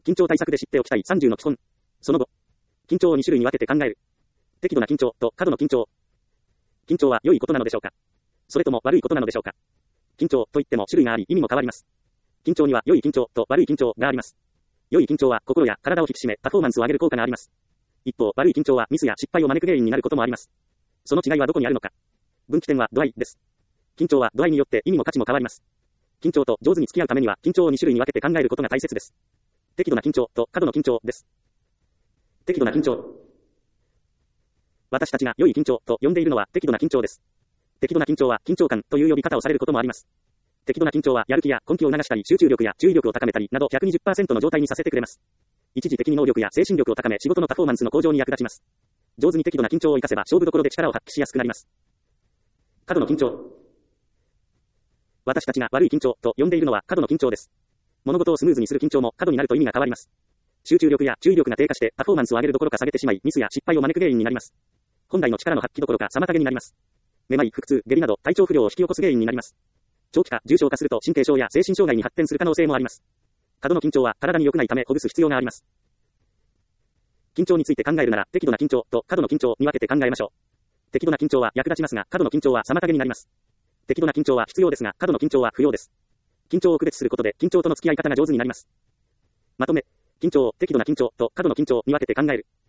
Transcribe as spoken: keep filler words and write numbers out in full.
緊張対策で知っておきたいさんじゅうの基本。その後、緊張をに種類に分けて考える。適度な緊張と過度の緊張。緊張は良いことなのでしょうか？それとも悪いことなのでしょうか？緊張といっても種類があり意味も変わります。緊張には良い緊張と悪い緊張があります。良い緊張は心や体を引き締めパフォーマンスを上げる効果があります。一方、悪い緊張はミスや失敗を招く原因になることもあります。その違いはどこにあるのか。分岐点は度合いです。緊張は度合いによって意味も価値も変わります。緊張と上手に付き合うためには緊張をに種類に分けて考えることが大切です。適度な緊張と過度の緊張です。適度な緊張。私たちが良い緊張と呼んでいるのは適度な緊張です。適度な緊張は緊張感という呼び方をされることもあります。適度な緊張はやる気や根気を促したり集中力や注意力を高めたりなど ひゃくにじゅっパーセント の状態にさせてくれます。一時的に能力や精神力を高め仕事のパフォーマンスの向上に役立ちます。上手に適度な緊張を活かせば勝負どころで力を発揮しやすくなります。過度の緊張。私たちが悪い緊張と呼んでいるのは過度の緊張です。物事をスムーズにする緊張も過度になると意味が変わります。集中力や注意力が低下してパフォーマンスを上げるどころか下げてしまいミスや失敗を招く原因になります。本来の力の発揮どころか妨げになります。めまい、腹痛、下痢など体調不良を引き起こす原因になります。長期化、重症化すると神経症や精神障害に発展する可能性もあります。過度の緊張は体に良くないためほぐす必要があります。緊張について考えるなら適度な緊張と過度の緊張に分けて考えましょう。適度な緊張は役立ちますが過度の緊張は妨げになります。適度な緊張は必要ですが過度の緊張は不要です。緊張を区別することで緊張との付き合い方が上手になります。まとめ、緊張を適度な緊張と過度の緊張に分けて考える。